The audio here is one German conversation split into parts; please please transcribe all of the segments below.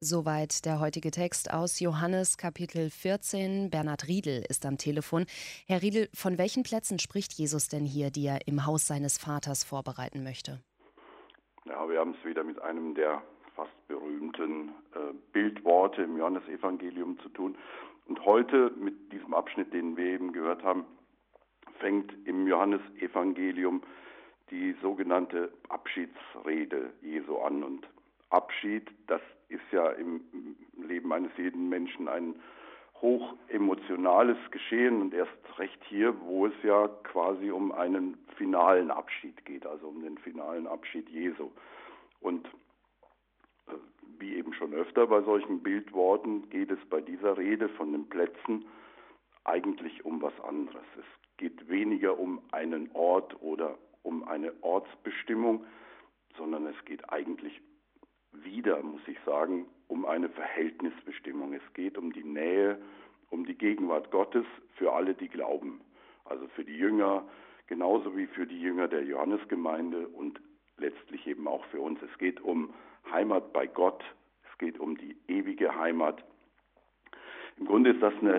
Soweit der heutige Text aus Johannes Kapitel 14. Bernhard Riedel ist am Telefon. Herr Riedel, von welchen Plätzen spricht Jesus denn hier, die er im Haus seines Vaters vorbereiten möchte? Ja, wir haben es wieder mit einem der fast berühmten Bildworte im Johannesevangelium zu tun. Und heute mit diesem Abschnitt, den wir eben gehört haben, fängt im Johannesevangelium die sogenannte Abschiedsrede Jesu an. Und Abschied, das ist ja im Leben eines jeden Menschen ein hoch emotionales Geschehen und erst recht hier, wo es ja quasi um einen finalen Abschied geht, also um den finalen Abschied Jesu. Und wie eben schon öfter bei solchen Bildworten geht es bei dieser Rede von den Plätzen eigentlich um was anderes. Es geht weniger um einen Ort oder um eine Ortsbestimmung, sondern es geht eigentlich wieder, muss ich sagen, um eine Verhältnisbestimmung. Es geht um die Nähe, um die Gegenwart Gottes für alle, die glauben. Also für die Jünger, genauso wie für die Jünger der Johannesgemeinde und letztlich eben auch für uns. Es geht um Heimat bei Gott, es geht um die ewige Heimat. Im Grunde ist das eine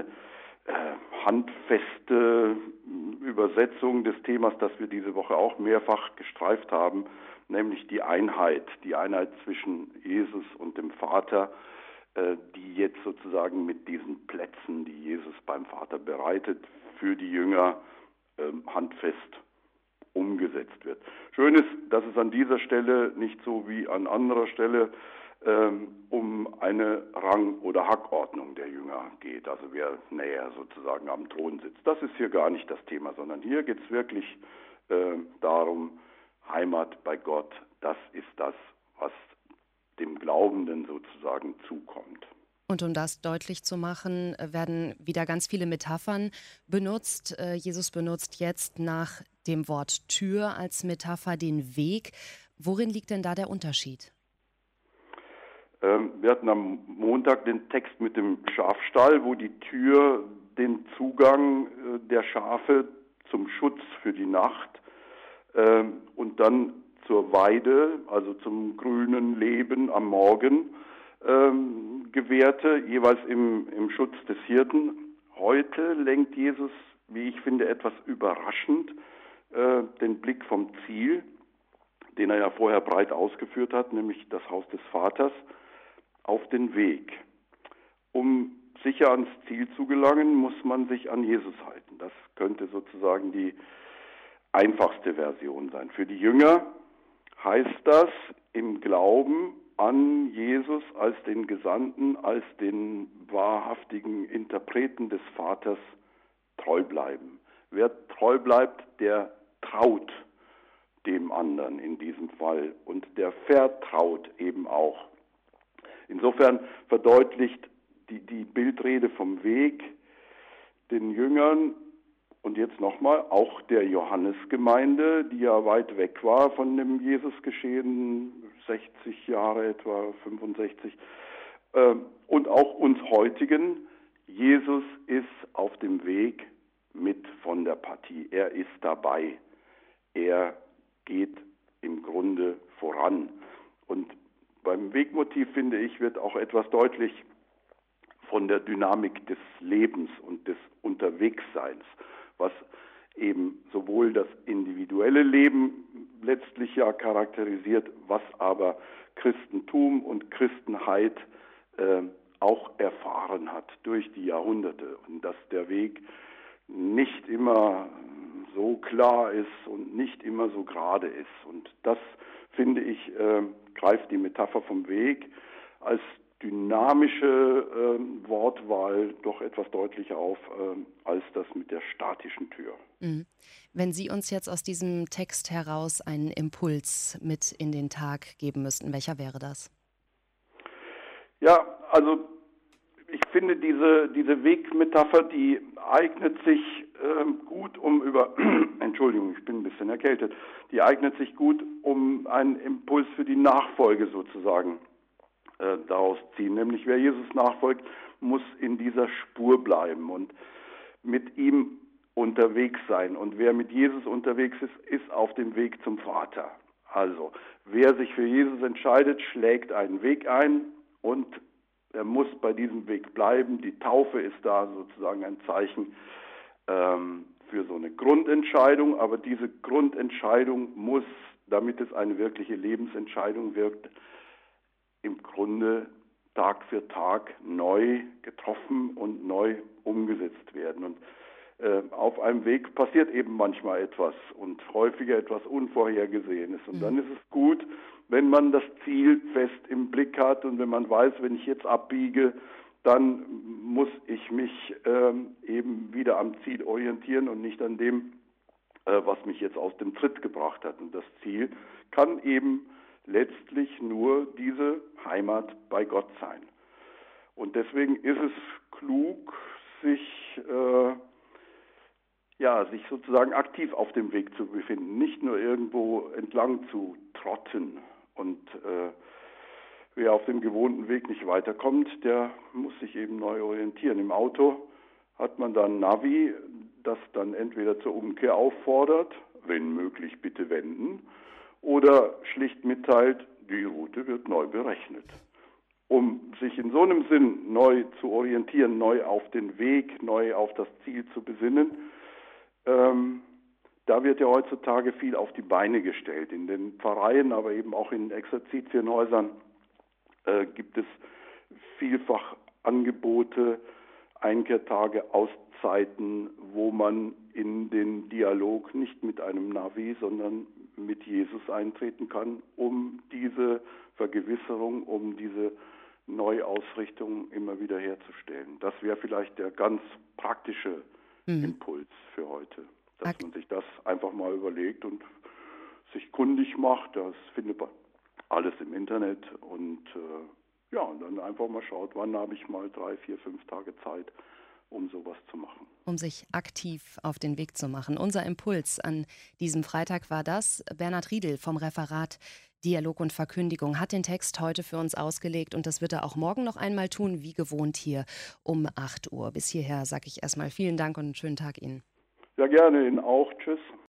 handfeste Übersetzung des Themas, das wir diese Woche auch mehrfach gestreift haben, nämlich die Einheit zwischen Jesus und dem Vater, die jetzt sozusagen mit diesen Plätzen, die Jesus beim Vater bereitet, für die Jünger handfest umgesetzt wird. Schön ist, dass es an dieser Stelle nicht so wie an anderer Stelle um eine Rang- oder Hackordnung der Jünger geht, also wer näher sozusagen am Thron sitzt. Das ist hier gar nicht das Thema, sondern hier geht es wirklich darum, Heimat bei Gott, das ist das, was dem Glaubenden sozusagen zukommt. Und um das deutlich zu machen, werden wieder ganz viele Metaphern benutzt. Jesus benutzt jetzt nach dem Wort Tür als Metapher den Weg. Worin liegt denn da der Unterschied? Wir hatten am Montag den Text mit dem Schafstall, wo die Tür den Zugang der Schafe zum Schutz für die Nacht und dann zur Weide, also zum grünen Leben am Morgen gewährte, jeweils im Schutz des Hirten. Heute lenkt Jesus, wie ich finde, etwas überraschend den Blick vom Ziel, den er ja vorher breit ausgeführt hat, nämlich das Haus des Vaters, auf den Weg. Um sicher ans Ziel zu gelangen, muss man sich an Jesus halten. Das könnte sozusagen die einfachste Version sein. Für die Jünger heißt das im Glauben an Jesus als den Gesandten, als den wahrhaftigen Interpreten des Vaters treu bleiben. Wer treu bleibt, der traut dem anderen in diesem Fall und der vertraut eben auch. Insofern verdeutlicht die Bildrede vom Weg den Jüngern und jetzt nochmal auch der Johannesgemeinde, die ja weit weg war von dem Jesusgeschehen, 60 Jahre etwa, 65, und auch uns heutigen, Jesus ist auf dem Weg mit von der Partie. Er ist dabei. Er geht im Grunde voran. Und beim Wegmotiv, finde ich, wird auch etwas deutlich von der Dynamik des Lebens und des Unterwegsseins, was eben sowohl das individuelle Leben letztlich ja charakterisiert, was aber Christentum und Christenheit auch erfahren hat durch die Jahrhunderte und dass der Weg nicht immer so klar ist und nicht immer so gerade ist. Und das, finde ich, greift die Metapher vom Weg als dynamische Wortwahl doch etwas deutlicher auf als das mit der statischen Tür. Wenn Sie uns jetzt aus diesem Text heraus einen Impuls mit in den Tag geben müssten, welcher wäre das? Ja, also ich finde diese Wegmetapher, die eignet sich gut, um Entschuldigung, ich bin ein bisschen erkältet, die eignet sich gut, um einen Impuls für die Nachfolge sozusagen daraus ziehen. Nämlich wer Jesus nachfolgt, muss in dieser Spur bleiben und mit ihm unterwegs sein. Und wer mit Jesus unterwegs ist, ist auf dem Weg zum Vater. Also wer sich für Jesus entscheidet, schlägt einen Weg ein und muss bei diesem Weg bleiben. Die Taufe ist da sozusagen ein Zeichen für so eine Grundentscheidung, aber diese Grundentscheidung muss, damit es eine wirkliche Lebensentscheidung wirkt, im Grunde Tag für Tag neu getroffen und neu umgesetzt werden. Und auf einem Weg passiert eben manchmal etwas und häufiger etwas Unvorhergesehenes. Und dann ist es gut, wenn man das Ziel fest im Blick hat und wenn man weiß, wenn ich jetzt abbiege, dann muss ich mich eben wieder am Ziel orientieren und nicht an dem, was mich jetzt aus dem Tritt gebracht hat. Und das Ziel kann eben letztlich nur diese Heimat bei Gott sein. Und deswegen ist es klug, sich sozusagen aktiv auf dem Weg zu befinden, nicht nur irgendwo entlang zu trotten. Und wer auf dem gewohnten Weg nicht weiterkommt, der muss sich eben neu orientieren. Im Auto hat man dann ein Navi, das dann entweder zur Umkehr auffordert, wenn möglich bitte wenden, oder schlicht mitteilt, die Route wird neu berechnet. Um sich in so einem Sinn neu zu orientieren, neu auf den Weg, neu auf das Ziel zu besinnen, da wird ja heutzutage viel auf die Beine gestellt. In den Pfarreien, aber eben auch in Exerzitienhäusern gibt es vielfach Angebote, Einkehrtage, Auszeiten, wo man in den Dialog nicht mit einem Navi, sondern mit Jesus eintreten kann, um diese Vergewisserung, um diese Neuausrichtung immer wieder herzustellen. Das wäre vielleicht der ganz praktische Impuls für heute, dass man sich das einfach mal überlegt und sich kundig macht. Das findet man alles im Internet und und dann einfach mal schaut, wann habe ich mal 3, 4, 5 Tage Zeit, um sowas zu machen. Um sich aktiv auf den Weg zu machen. Unser Impuls an diesem Freitag war das. Bernhard Riedel vom Referat Dialog und Verkündigung hat den Text heute für uns ausgelegt und das wird er auch morgen noch einmal tun, wie gewohnt hier um 8 Uhr. Bis hierher sage ich erstmal vielen Dank und einen schönen Tag Ihnen. Ja, gerne, Ihnen auch. Tschüss.